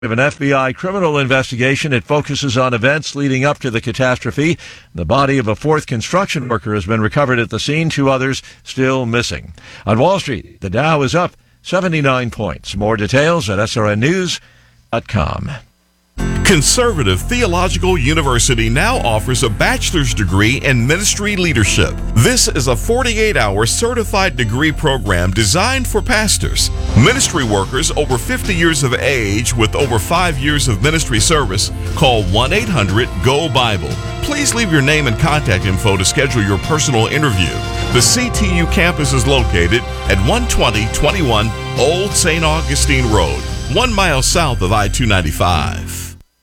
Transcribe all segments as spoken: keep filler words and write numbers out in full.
Of an F B I criminal investigation. It focuses on events leading up to the catastrophe. The body of a fourth construction worker has been recovered at the scene. Two others still missing. On Wall Street, the Dow is up seventy-nine points. More details at S R N news dot com. Conservative Theological University now offers a bachelor's degree in ministry leadership. This is a forty-eight hour certified degree program designed for pastors, ministry workers over fifty years of age with over five years of ministry service. Call one eight hundred G O Bible. Please leave your name and contact info to schedule your personal interview. The C T U campus is located at one twenty twenty-one Old Saint Augustine Road, one mile south of I two ninety-five.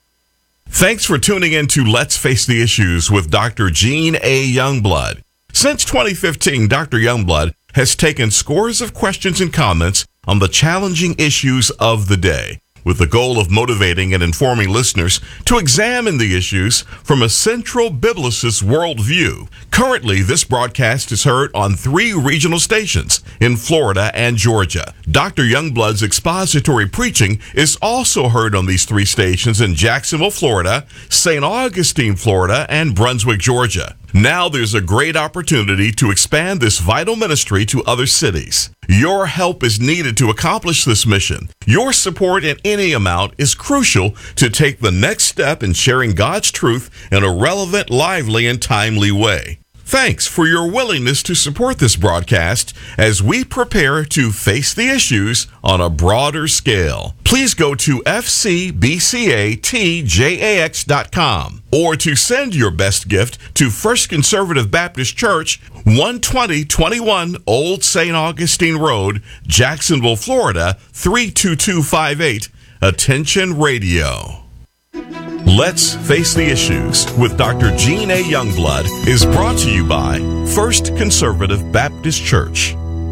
Thanks for tuning in to Let's Face the Issues with Doctor Gene A. Youngblood. Since twenty fifteen, Doctor Youngblood has taken scores of questions and comments on the challenging issues of the day, with the goal of motivating and informing listeners to examine the issues from a central biblicist worldview. Currently, this broadcast is heard on three regional stations in Florida and Georgia. Doctor Youngblood's expository preaching is also heard on these three stations in Jacksonville, Florida, Saint Augustine, Florida, and Brunswick, Georgia. Now there's a great opportunity to expand this vital ministry to other cities. Your help is needed to accomplish this mission. Your support in any amount is crucial to take the next step in sharing God's truth in a relevant, lively, and timely way. Thanks for your willingness to support this broadcast as we prepare to face the issues on a broader scale. Please go to f c b c a t j a x dot com or to send your best gift to First Conservative Baptist Church, one twenty twenty-one Old Saint Augustine Road, Jacksonville, Florida, three two two five eight. Attention Radio. Let's Face the Issues with Doctor Gene A. Youngblood is brought to you by First Conservative Baptist Church.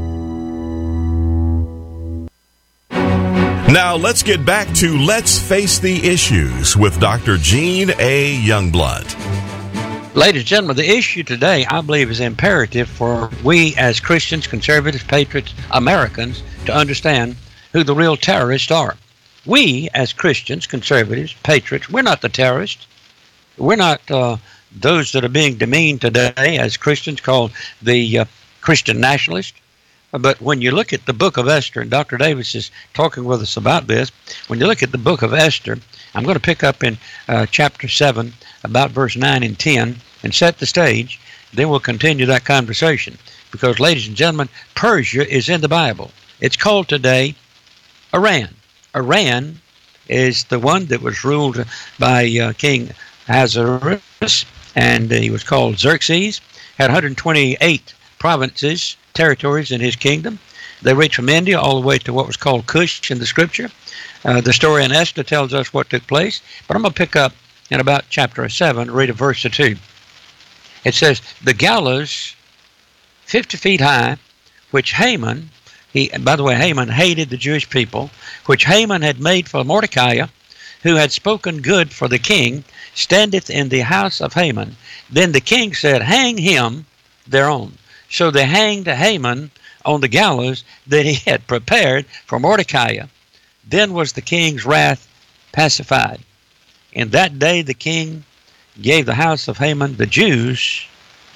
Now let's get back to Let's Face the Issues with Doctor Gene A. Youngblood. Ladies and gentlemen, the issue today, I believe, is imperative for we as Christians, conservatives, patriots, Americans to understand who the real terrorists are. We, as Christians, conservatives, patriots, we're not the terrorists. We're not uh, those that are being demeaned today as Christians called the uh, Christian nationalists. But when you look at the book of Esther, and Doctor Davis is talking with us about this, when you look at the book of Esther, I'm going to pick up in uh, chapter seven, about verse nine and ten, and set the stage. Then we'll continue that conversation. Because, ladies and gentlemen, Persia is in the Bible. It's called today Iran. Iran is the one that was ruled by uh, King Ahasuerus, and uh, he was called Xerxes, had one hundred twenty-eight provinces, territories in his kingdom. They reached from India all the way to what was called Kush in the scripture. Uh, the story in Esther tells us what took place, but I'm going to pick up in about chapter seven, read a verse or two. It says, the gallows, fifty feet high, which Haman, He, by the way, Haman hated the Jewish people, which Haman had made for Mordecai, who had spoken good for the king, standeth in the house of Haman. Then the king said, hang him thereon. So they hanged Haman on the gallows that he had prepared for Mordecai. Then was the king's wrath pacified. In that day the king gave the house of Haman, the Jews,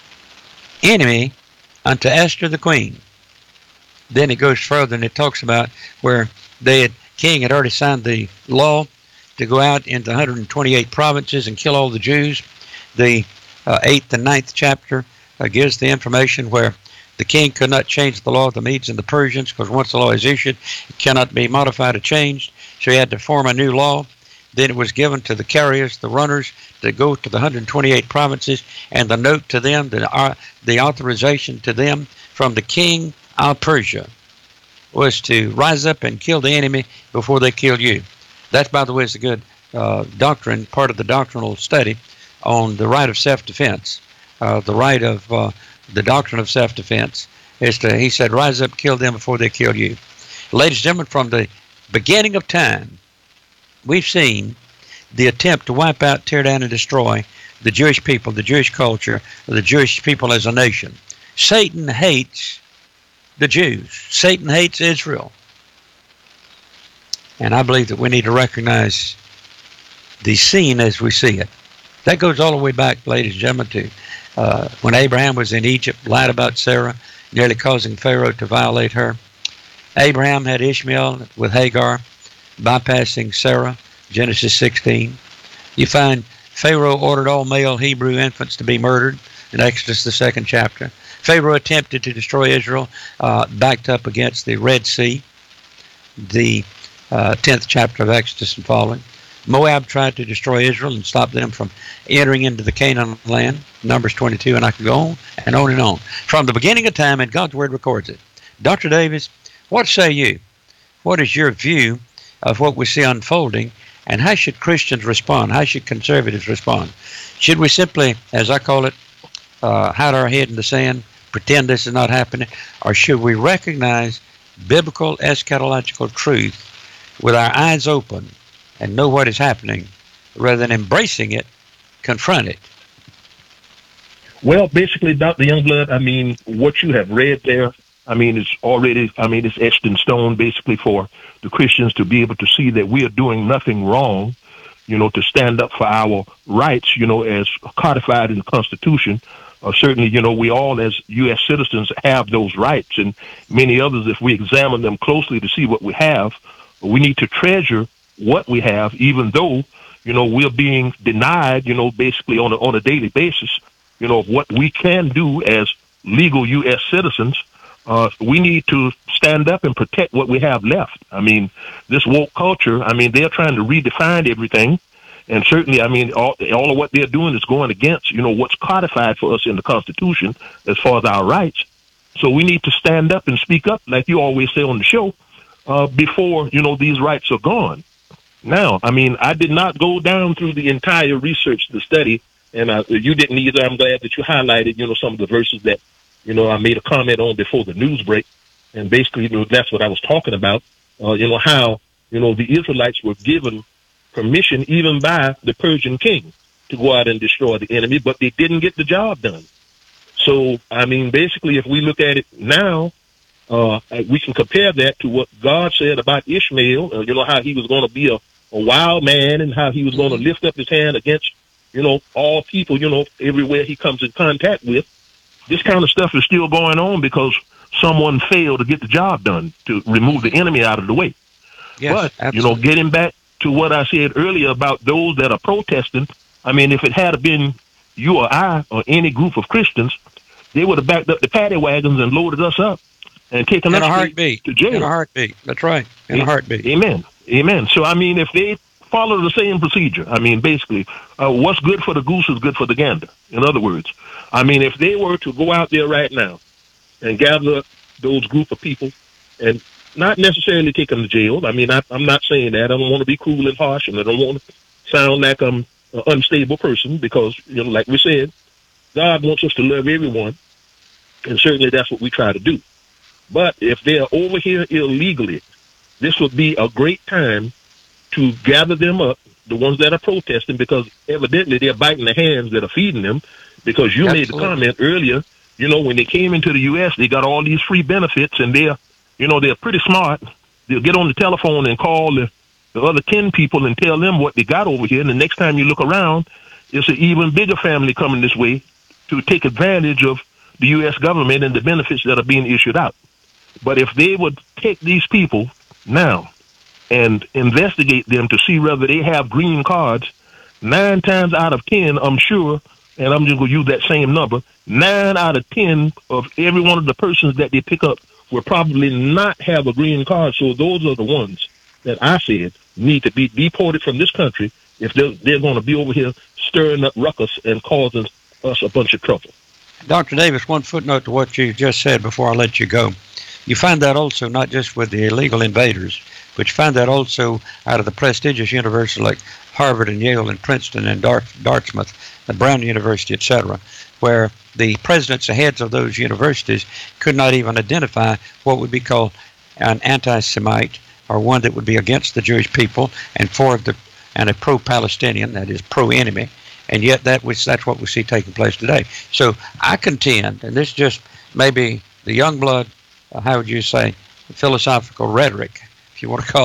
enemy unto Esther the queen. Then it goes further and it talks about where they had, king had already signed the law to go out into one hundred twenty-eight provinces and kill all the Jews. The uh, eighth and ninth chapter uh, gives the information where the king could not change the law of the Medes and the Persians, because once the law is issued, it cannot be modified or changed. So he had to form a new law. Then it was given to the carriers, the runners, to go to the one hundred twenty-eight provinces, and the note to them, the, uh, the authorization to them from the king of Persia was to rise up and kill the enemy before they kill you. That, by the way, is a good uh, doctrine, part of the doctrinal study on the right of self-defense. Uh, the right of uh, the doctrine of self-defense is to, he said, rise up, kill them before they kill you. Ladies and gentlemen, from the beginning of time, we've seen the attempt to wipe out, tear down, and destroy the Jewish people, the Jewish culture, the Jewish people as a nation. Satan hates the Jews. Satan hates Israel. And I believe that we need to recognize the scene as we see it. That goes all the way back, ladies and gentlemen, to uh, when Abraham was in Egypt, lied about Sarah, nearly causing Pharaoh to violate her. Abraham had Ishmael with Hagar, bypassing Sarah, Genesis sixteen. You find Pharaoh ordered all male Hebrew infants to be murdered in Exodus, the second chapter. Pharaoh attempted to destroy Israel, uh, backed up against the Red Sea, the uh, tenth chapter of Exodus and following. Moab tried to destroy Israel and stop them from entering into the Canaan land, Numbers twenty-two, and I could go on and on and on. From the beginning of time, and God's Word records it. Doctor Davis, what say you? What is your view of what we see unfolding, and how should Christians respond? How should conservatives respond? Should we simply, as I call it, uh, hide our head in the sand, pretend this is not happening, or should we recognize biblical eschatological truth with our eyes open and know what is happening, rather than embracing it, confront it? Well, basically, Doctor Youngblood, I mean, what you have read there, I mean, it's already, I mean, it's etched in stone, basically, for the Christians to be able to see that we are doing nothing wrong, you know, to stand up for our rights, you know, as codified in the Constitution. Uh, certainly, you know, we all as U S citizens have those rights, and many others, if we examine them closely to see what we have, we need to treasure what we have, even though, you know, we're being denied, you know, basically on a, on a daily basis, you know, what we can do as legal U S citizens. Uh, we need to stand up and protect what we have left. I mean, this woke culture, I mean, they're trying to redefine everything. And certainly, I mean, all, all of what they're doing is going against, you know, what's codified for us in the Constitution as far as our rights. So we need to stand up and speak up, like you always say on the show, uh, before, you know, these rights are gone. Now, I mean, I did not go down through the entire research, the study, and uh, you didn't either. I'm glad that you highlighted, you know, some of the verses that, you know, I made a comment on before the news break. And basically, you know, that's what I was talking about, uh, you know, how, you know, the Israelites were given permission even by the Persian king to go out and destroy the enemy, but they didn't get the job done. So, I mean, basically, if we look at it now, uh, we can compare that to what God said about Ishmael, uh, you know, how he was going to be a, a wild man and how he was going to lift up his hand against, you know, all people, you know, everywhere he comes in contact with. This kind of stuff is still going on because someone failed to get the job done to remove the enemy out of the way. Yes, but, absolutely. you know, getting back to what I said earlier about those that are protesting, I mean, if it had been you or I or any group of Christians, they would have backed up the paddy wagons and loaded us up and taken in us a heartbeat. to jail. In a heartbeat. That's right. In a heartbeat. Amen. Amen. So, I mean, if they follow the same procedure, I mean, basically, uh, what's good for the goose is good for the gander. In other words, I mean, if they were to go out there right now and gather those group of people and not necessarily take them to jail. I mean, I, I'm not saying that. I don't want to be cruel and harsh, and I don't want to sound like I'm an unstable person because, you know, like we said, God wants us to love everyone, and certainly that's what we try to do. But if they're over here illegally, this would be a great time to gather them up, the ones that are protesting, because evidently they're biting the hands that are feeding them, because you Absolutely. made the comment earlier, you know, when they came into the U S, they got all these free benefits, and they're, you know, they're pretty smart. They'll get on the telephone and call the, the other ten people and tell them what they got over here. And the next time you look around, it's an even bigger family coming this way to take advantage of the U S government and the benefits that are being issued out. But if they would take these people now and investigate them to see whether they have green cards, nine times out of ten, I'm sure, and I'm just going to use that same number, nine out of ten of every one of the persons that they pick up will probably not have a green card. So those are the ones that I said need to be deported from this country if they're, they're going to be over here stirring up ruckus and causing us a bunch of trouble. Doctor Davis, one footnote to what you just said before I let you go. You find that also not just with the illegal invaders, but you find that also out of the prestigious universities like Harvard and Yale and Princeton and Dart- Dartmouth, and Brown University, et cetera, where the presidents and heads of those universities could not even identify what would be called an anti-Semite, or one that would be against the Jewish people and for the and a pro-Palestinian, that is pro-enemy, and yet that was that's what we see taking place today. So I contend, and this just maybe the young blood, uh, how would you say, philosophical rhetoric, if you want to call it,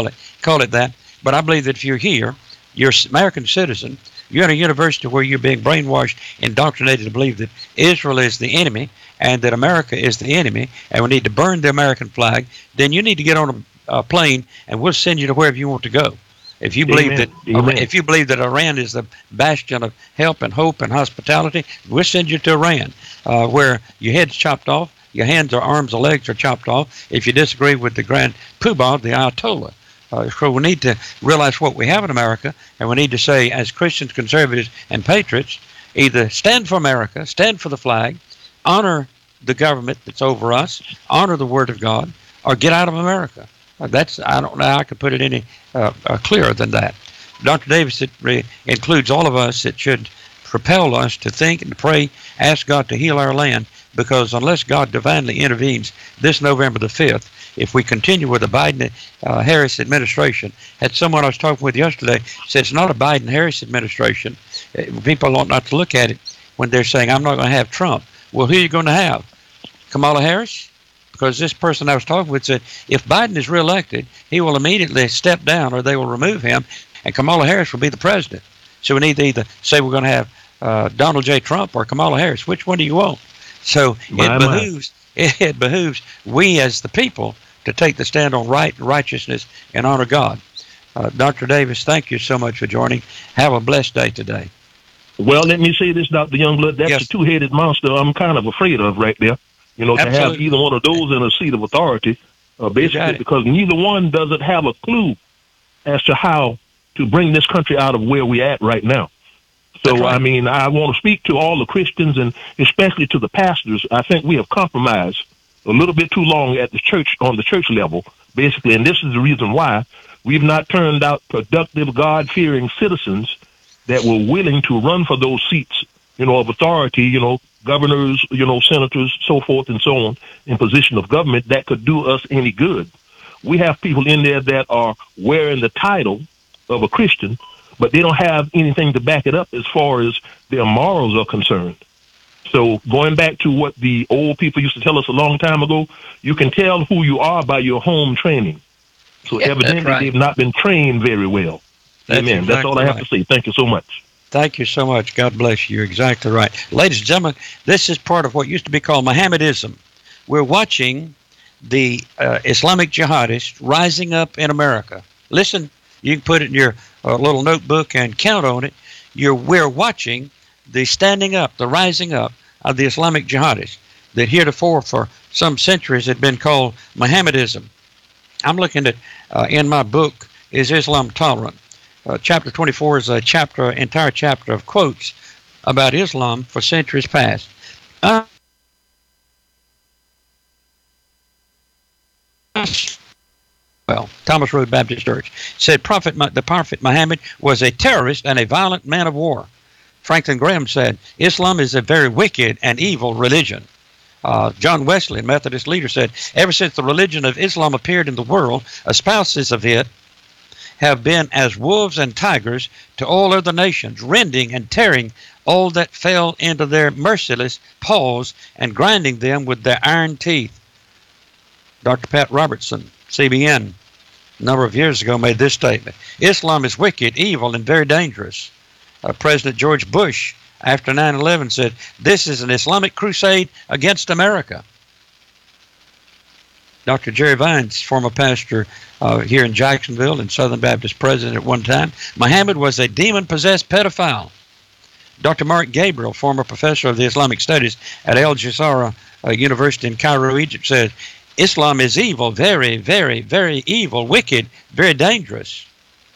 call it that. But I believe that if you're here, you're an American citizen, you're in a university where you're being brainwashed, indoctrinated to believe that Israel is the enemy and that America is the enemy, and we need to burn the American flag, then you need to get on a, a plane, and we'll send you to wherever you want to go. If you believe Amen. that, Amen. if you believe that Iran is the bastion of help and hope and hospitality, we'll send you to Iran, uh, where your head's chopped off, your hands or arms or legs are chopped off. If you disagree with the Grand Poobah, the Ayatollah. Uh, so we need to realize what we have in America, and we need to say, as Christians, conservatives, and patriots, either stand for America, stand for the flag, honor the government that's over us, honor the Word of God, or get out of America. Uh, that's I don't know how I could put it any uh, uh, clearer than that. Doctor Davis, it re- includes all of us. It should propel us to think and to pray, ask God to heal our land, because unless God divinely intervenes this November the fifth, if we continue with the Biden-Harris uh, administration, had someone I was talking with yesterday said it's not a Biden-Harris administration. Uh, people ought not to look at it when they're saying, I'm not going to have Trump. Well, who are you going to have? Kamala Harris? Because this person I was talking with said, if Biden is reelected, he will immediately step down or they will remove him, and Kamala Harris will be the president. So we need to either say we're going to have uh, Donald J. Trump or Kamala Harris. Which one do you want? So My, it behooves it, it behooves we as the people to take the stand on right and righteousness and honor God. Uh, Doctor Davis, thank you so much for joining. Have a blessed day today. Well, let me say this, Doctor Youngblood. That's Yes. the two-headed monster I'm kind of afraid of right there. You know, to have Absolutely. either one of those in a seat of authority, uh, got basically it. because neither one doesn't have a clue as to how to bring this country out of where we're at right now. So, That's right. I mean, I want to speak to all the Christians and especially to the pastors. I think we have compromised a little bit too long at the church, on the church level, basically. And this is the reason why we've not turned out productive, God-fearing citizens that were willing to run for those seats, you know, of authority, you know, governors, you know, senators, so forth and so on, in position of government that could do us any good. We have people in there that are wearing the title of a Christian, but they don't have anything to back it up as far as their morals are concerned. So going back to what the old people used to tell us a long time ago, you can tell who you are by your home training. So Yeah, evidently that's right. they've not been trained very well. That's Amen. That's all exactly I have right. to say. Thank you so much. Thank you so much. God bless you. You're exactly right. Ladies and gentlemen, this is part of what used to be called Mohammedism. We're watching the uh, Islamic jihadists rising up in America. Listen, you can put it in your uh, little notebook and count on it. You're, we're watching the standing up, the rising up of the Islamic jihadists that heretofore for some centuries had been called Mohammedism. I'm looking at, uh, in my book, Is Islam Tolerant? Uh, chapter twenty-four is a chapter, entire chapter of quotes about Islam for centuries past. Uh, well, Thomas Road Baptist Church said Prophet, the Prophet Muhammad was a terrorist and a violent man of war. Franklin Graham said Islam is a very wicked and evil religion. Uh, John Wesley, Methodist leader, said ever since the religion of Islam appeared in the world, espouses of it have been as wolves and tigers to all other nations, rending and tearing all that fell into their merciless paws and grinding them with their iron teeth. Doctor Pat Robertson, C B N, a number of years ago made this statement. Islam is wicked, evil, and very dangerous. Uh, President George Bush, after nine eleven, said, this is an Islamic crusade against America. Doctor Jerry Vines, former pastor uh, here in Jacksonville and Southern Baptist president at one time, Muhammad was a demon-possessed pedophile. Doctor Mark Gabriel, former professor of the Islamic Studies at Al Jazeera uh, University in Cairo, Egypt, said, Islam is evil, very, very, very evil, wicked, very dangerous.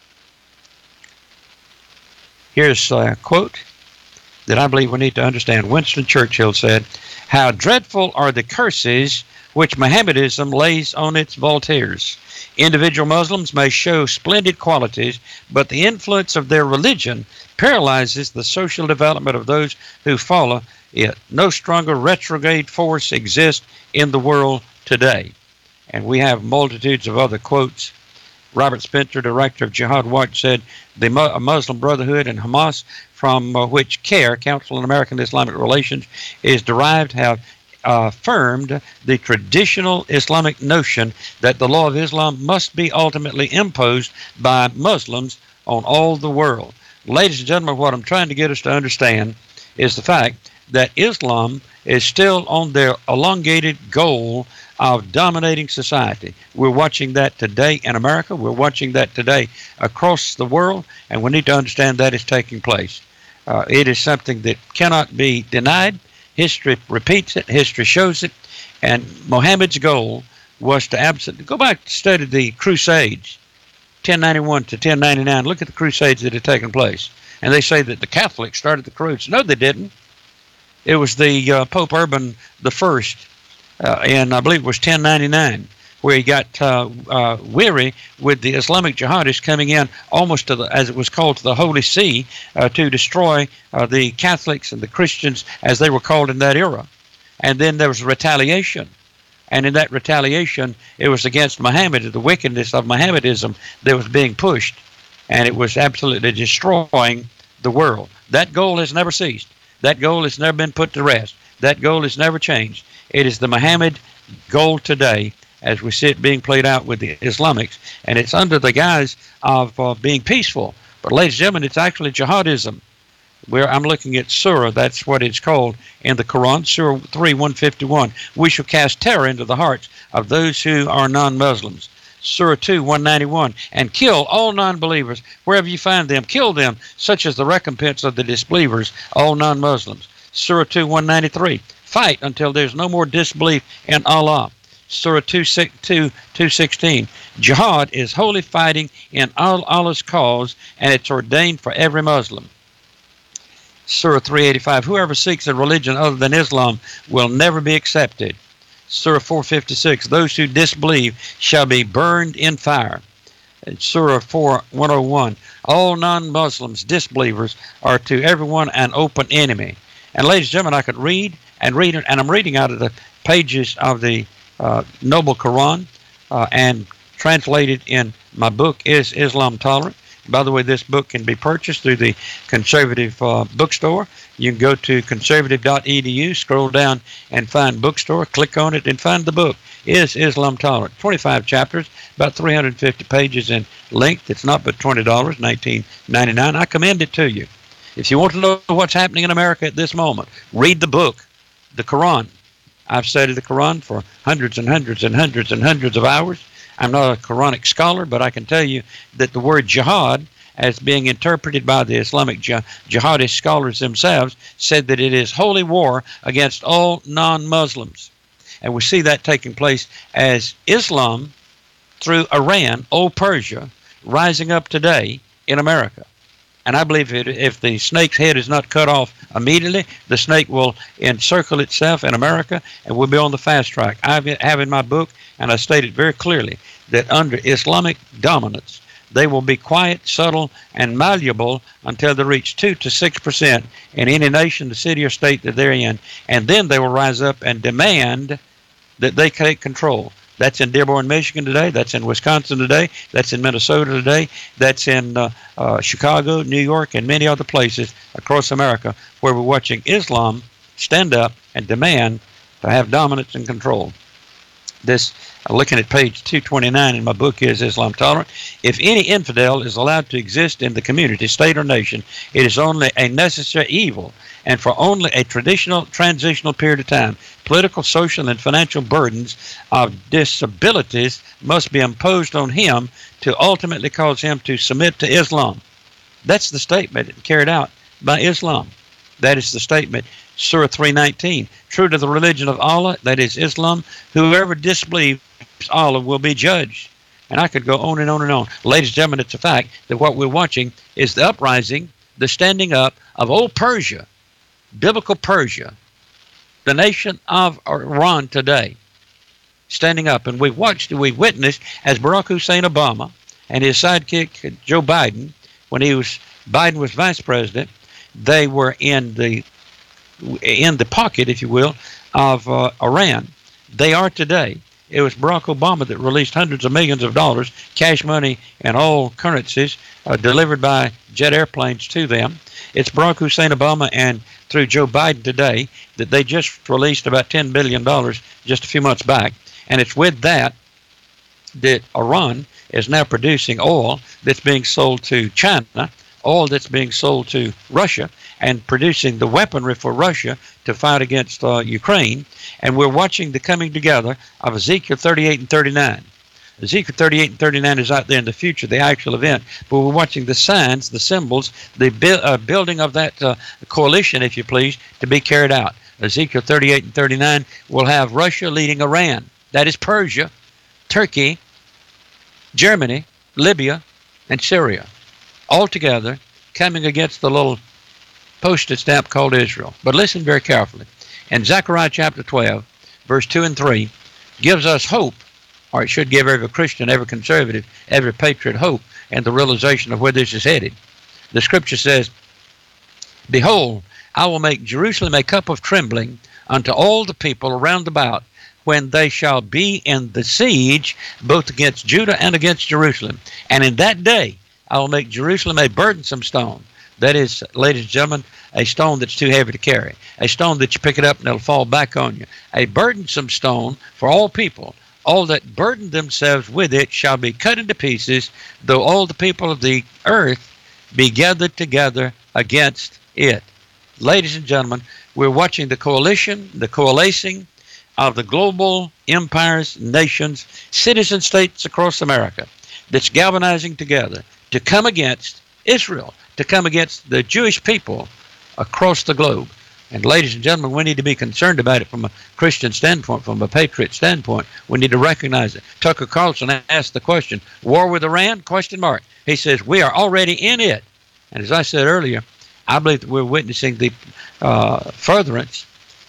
Here's a quote that I believe we need to understand. Winston Churchill said, how dreadful are the curses which Mohammedism lays on its Voltaires. Individual Muslims may show splendid qualities, but the influence of their religion paralyzes the social development of those who follow it. No stronger retrograde force exists in the world today. And we have multitudes of other quotes. Robert Spencer, director of Jihad Watch, said the Muslim Brotherhood and Hamas, from uh, which CARE, Council on American Islamic Relations, is derived, have affirmed the traditional Islamic notion that the law of Islam must be ultimately imposed by Muslims on all the world. Ladies and gentlemen, what I'm trying to get us to understand is the fact that Islam is still on their elongated goal of dominating society. We're watching that today in America. We're watching that today across the world, and we need to understand that is taking place. Uh, it is something that cannot be denied. History repeats it. History shows it. And Muhammad's goal was to absolutely go back to study the Crusades, ten ninety-one to ten ninety-nine. Look at the Crusades that had taken place. And they say that the Catholics started the Crusades. No, they didn't. It was the uh, Pope Urban the First, uh, and I believe it was ten ninety-nine, where he got uh, uh, weary with the Islamic jihadists coming in almost to the, as it was called, to the Holy See uh, to destroy uh, the Catholics and the Christians, as they were called in that era. And then there was retaliation. And in that retaliation, it was against Muhammad, the wickedness of Mohammedanism that was being pushed. And it was absolutely destroying the world. That goal has never ceased. That goal has never been put to rest. That goal has never changed. It is the Muhammad goal today, as we see it being played out with the Islamics, and it's under the guise of uh, being peaceful. But ladies and gentlemen, it's actually jihadism. Where I'm looking at Surah, that's what it's called in the Quran, Surah three, one fifty-one. We shall cast terror into the hearts of those who are non-Muslims. Surah two, one ninety-one, and kill all non-believers wherever you find them. Kill them, such as the recompense of the disbelievers, all non-Muslims. Surah two, one ninety-three, fight until there's no more disbelief in Allah. Surah two, sixteen, jihad is holy fighting in Allah's cause, and it's ordained for every Muslim. Surah three eighty-five, whoever seeks a religion other than Islam will never be accepted. Surah four fifty-six, those who disbelieve shall be burned in fire. Surah four, one oh one, all non-Muslims, disbelievers, are to everyone an open enemy. And ladies and gentlemen, I could read and read, and I'm reading out of the pages of the uh, Noble Quran uh, and translated in my book, Is Islam Tolerant? By the way, this book can be purchased through the Conservative uh, Bookstore. You can go to conservative dot e d u, scroll down and find Bookstore, click on it, and find the book, Is Islam Tolerant? twenty-five chapters, about three hundred fifty pages in length. It's not but twenty dollars, nineteen ninety-nine. I commend it to you. If you want to know what's happening in America at this moment, read the book, the Quran. I've studied the Quran for hundreds and hundreds and hundreds and hundreds of hours. I'm not a Quranic scholar, but I can tell you that the word jihad, as being interpreted by the Islamic jihadist scholars themselves, said that it is holy war against all non-Muslims. And we see that taking place as Islam, through Iran, old Persia, rising up today in America. And I believe it, if the snake's head is not cut off immediately, the snake will encircle itself in America, and we'll be on the fast track. I have in my book, and I stated very clearly, that under Islamic dominance, they will be quiet, subtle, and malleable until they reach two to six percent in any nation, the city, or state that they're in. And then they will rise up and demand that they take control. That's in Dearborn, Michigan today. That's in Wisconsin today. That's in Minnesota today. That's in uh, uh, Chicago, New York, and many other places across America where we're watching Islam stand up and demand to have dominance and control. This, uh, looking at page two twenty-nine in my book, Is Islam Tolerant? If any infidel is allowed to exist in the community, state, or nation, it is only a necessary evil, and for only a traditional transitional period of time. Political, social, and financial burdens of disabilities must be imposed on him to ultimately cause him to submit to Islam. That's the statement carried out by Islam. That is the statement, Surah three nineteen. True to the religion of Allah, that is Islam, whoever disbelieves Allah will be judged. And I could go on and on and on. Ladies and gentlemen, it's a fact that what we're watching is the uprising, the standing up of old Persia, biblical Persia, the nation of Iran today, standing up. And we've watched, we've witnessed as Barack Hussein Obama and his sidekick Joe Biden, when he was Biden was vice president, they were in the in the pocket, if you will, of uh, Iran. They are today. It was Barack Obama that released hundreds of millions of dollars, cash money and all currencies, uh, delivered by jet airplanes to them. It's Barack Hussein Obama and through Joe Biden today that they just released about ten billion dollars just a few months back. And it's with that that Iran is now producing oil that's being sold to China, oil that's being sold to Russia, and producing the weaponry for Russia to fight against uh, Ukraine. And we're watching the coming together of Ezekiel thirty-eight and thirty-nine. Ezekiel thirty-eight and thirty-nine is out there in the future, the actual event. But we're watching the signs, the symbols, the bu- uh, building of that uh, coalition, if you please, to be carried out. Ezekiel thirty-eight and thirty-nine will have Russia leading Iran. That is Persia, Turkey, Germany, Libya, and Syria, all together coming against the little postage stamp called Israel. But listen very carefully. And Zechariah chapter twelve, verse two and three, gives us hope, or it should give every Christian, every conservative, every patriot hope and the realization of where this is headed. The scripture says, "Behold, I will make Jerusalem a cup of trembling unto all the people around about, when they shall be in the siege, both against Judah and against Jerusalem. And in that day I will make Jerusalem a burdensome stone." That is, ladies and gentlemen, a stone that's too heavy to carry. A stone that you pick it up and it'll fall back on you. A burdensome stone for all people. All that burden themselves with it shall be cut into pieces, though all the people of the earth be gathered together against it. Ladies and gentlemen, we're watching the coalition, the coalescing of the global empires, nations, citizen states across America that's galvanizing together to come against Israel, to come against the Jewish people across the globe. And ladies and gentlemen, we need to be concerned about it from a Christian standpoint, from a patriot standpoint. We need to recognize it. Tucker Carlson asked the question, war with Iran? Question mark. He says, we are already in it. And as I said earlier, I believe that we're witnessing the uh, furtherance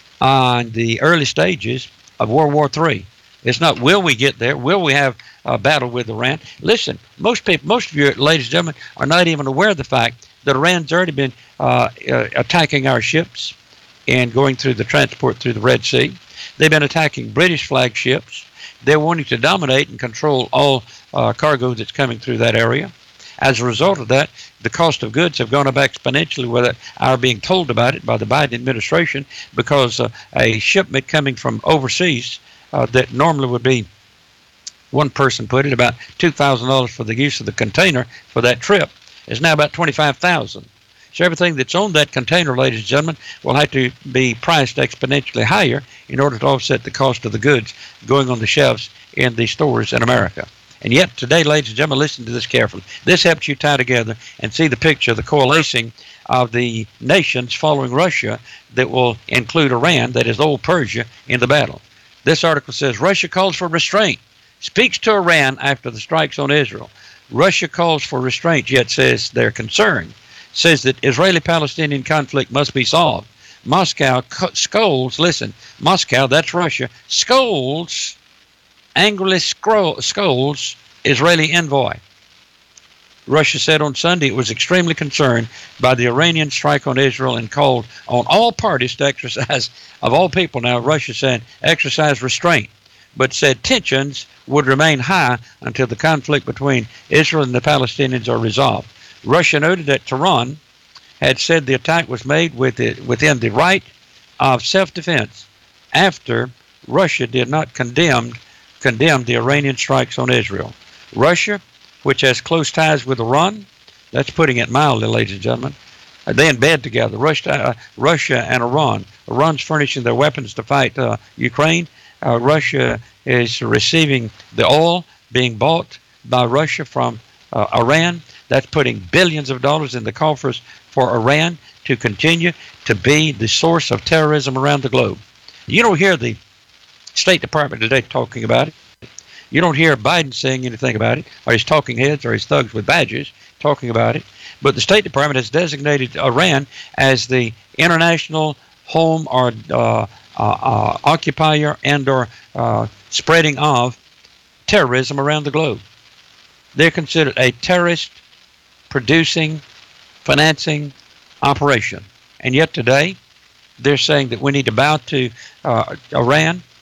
on the early stages of World War Three. It's not will we get there, will we have a battle with Iran. Listen, most people, most of you, ladies and gentlemen, are not even aware of the fact that Iran's already been uh, uh, attacking our ships and going through the transport through the Red Sea. They've been attacking British flag ships. They're wanting to dominate and control all uh, cargo that's coming through that area. As a result of that, the cost of goods have gone up exponentially without our being told about it by the Biden administration, because uh, a shipment coming from overseas uh, that normally would be, one person put it, about two thousand dollars for the use of the container for that trip, is now about twenty-five thousand dollars. So everything that's on that container, ladies and gentlemen, will have to be priced exponentially higher in order to offset the cost of the goods going on the shelves in the stores in America. And yet today, ladies and gentlemen, listen to this carefully. This helps you tie together and see the picture of the coalescing of the nations following Russia that will include Iran, that is old Persia, in the battle. This article says, Russia calls for restraint, speaks to Iran after the strikes on Israel. Russia calls for restraint, yet says they're concerned, says that Israeli-Palestinian conflict must be solved. Moscow scolds, listen, Moscow, that's Russia, scolds, angrily scolds Israeli envoy. Russia said on Sunday it was extremely concerned by the Iranian strike on Israel and called on all parties to exercise, of all people now, Russia said, exercise restraint, but said tensions would remain high until the conflict between Israel and the Palestinians are resolved. Russia noted that Tehran had said the attack was made with it, within the right of self-defense after Russia did not condemn, condemn the Iranian strikes on Israel. Russia, which has close ties with Iran, that's putting it mildly, ladies and gentlemen, they in bed together, Russia, uh, Russia and Iran. Iran's furnishing their weapons to fight uh, Ukraine. Uh, Russia is receiving the oil being bought by Russia from uh, Iran. That's putting billions of dollars in the coffers for Iran to continue to be the source of terrorism around the globe. You don't hear the State Department today talking about it. You don't hear Biden saying anything about it, or his talking heads or his thugs with badges talking about it. But the State Department has designated Iran as the international home or uh, uh, uh, occupier and or uh, spreading of terrorism around the globe. They're considered a terrorist producing, financing operation. And yet today, they're saying that we need to bow to uh, Iran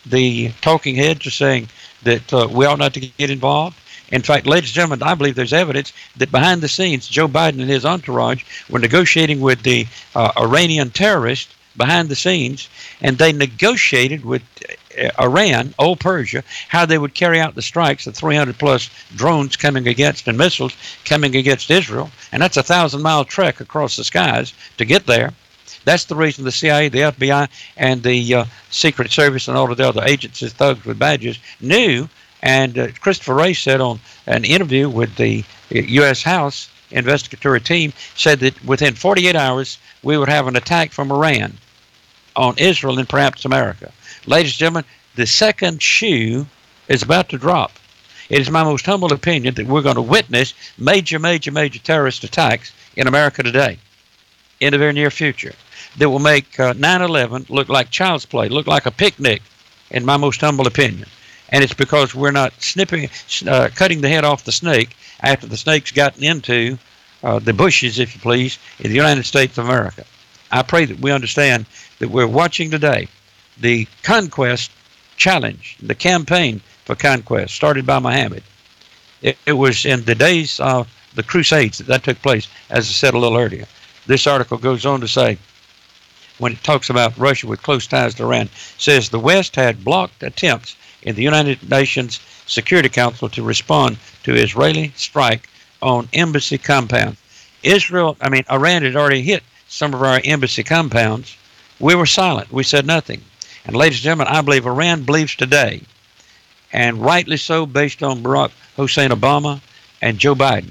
the talking heads are saying that uh, we ought not to get involved. In fact, ladies and gentlemen, I believe there's evidence that behind the scenes, Joe Biden and his entourage were negotiating with the uh, Iranian terrorists behind the scenes, and they negotiated with uh, Iran, old Persia, how they would carry out the strikes, the three hundred plus drones coming against and missiles coming against Israel, and that's a thousand mile trek across the skies to get there. That's the reason the C I A, the F B I, and the uh, Secret Service and all of the other agencies, thugs with badges, knew. And uh, Christopher Wray said on an interview with the U S House investigatory team, said that within forty-eight hours, we would have an attack from Iran on Israel and perhaps America. Ladies and gentlemen, the second shoe is about to drop. It is my most humble opinion that we're going to witness major, major, major terrorist attacks in America today, in the very near future, that will make uh, nine eleven look like child's play, look like a picnic, in my most humble opinion. And it's because we're not snipping, uh, cutting the head off the snake after the snake's gotten into uh, the bushes, if you please, in the United States of America. I pray that we understand that we're watching today the conquest challenge, the campaign for conquest started by Muhammad. It, it was in the days of the Crusades that that took place, as I said a little earlier. This article goes on to say, when it talks about Russia with close ties to Iran, says the West had blocked attempts in the United Nations Security Council to respond to Israeli strike on embassy compounds. Israel, I mean, Iran had already hit some of our embassy compounds. We were silent. We said nothing. And ladies and gentlemen, I believe Iran believes today, and rightly so based on Barack Hussein Obama and Joe Biden,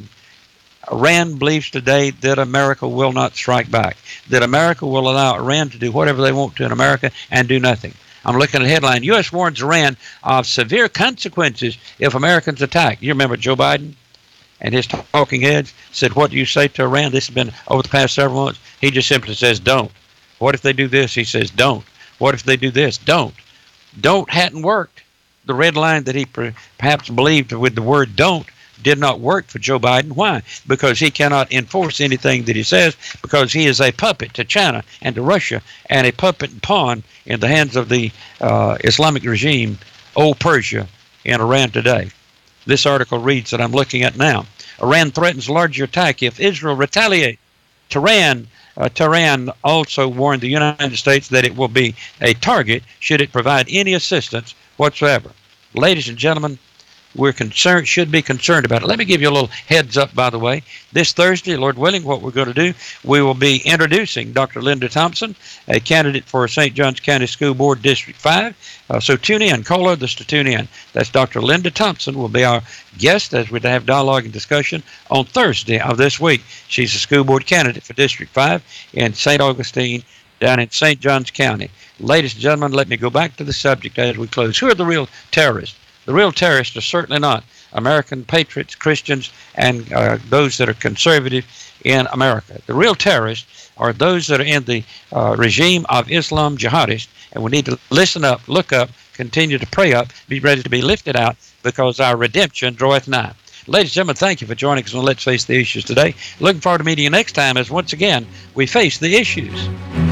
Iran believes today that America will not strike back, that America will allow Iran to do whatever they want to in America and do nothing. I'm looking at a headline, U S warns Iran of severe consequences if Americans attack. You remember Joe Biden and his talking heads said, what do you say to Iran? This has been over the past several months. He just simply says, don't. What if they do this? He says, don't. What if they do this? Don't. Don't hadn't worked. The red line that he perhaps believed with the word don't did not work for Joe Biden. Why? Because he cannot enforce anything that he says, because he is a puppet to China and to Russia, and a puppet and pawn in the hands of the uh, Islamic regime, old Persia, in Iran today. This article reads that I'm looking at now. Iran threatens larger attack if Israel retaliates. Tehran, uh, Tehran also warned the United States that it will be a target should it provide any assistance whatsoever. Ladies and gentlemen, we're concerned, should be concerned about it. Let me give you a little heads up, by the way. This Thursday, Lord willing, what we're going to do, we will be introducing Doctor Linda Thompson, a candidate for Saint Johns County School Board District five. Uh, so tune in, call others to tune in. That's Doctor Linda Thompson will be our guest as we have dialogue and discussion on Thursday of this week. She's a school board candidate for District five in Saint Augustine down in Saint Johns County. Ladies and gentlemen, let me go back to the subject as we close. Who are the real terrorists? The real terrorists are certainly not American patriots, Christians, and uh, those that are conservative in America. The real terrorists are those that are in the uh, regime of Islam jihadists, and we need to listen up, look up, continue to pray up, be ready to be lifted out, because our redemption draweth nigh. Ladies and gentlemen, thank you for joining us on Let's Face the Issues today. Looking forward to meeting you next time as once again we face the issues.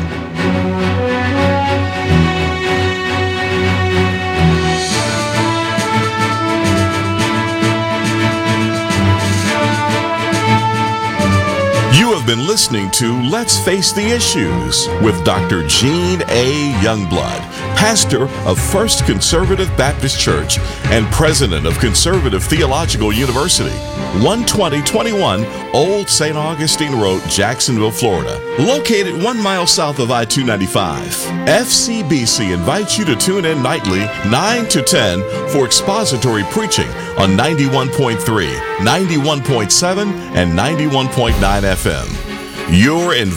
You have been listening to Let's Face the Issues with Doctor Gene A. Youngblood, pastor of First Conservative Baptist Church and president of Conservative Theological University, one twenty twenty-one Old Saint Augustine Road, Jacksonville, Florida, located one mile south of I two ninety-five. F C B C invites you to tune in nightly, nine to ten, for expository preaching on ninety-one point three, ninety-one point seven, and ninety-one point nine F M. You're invited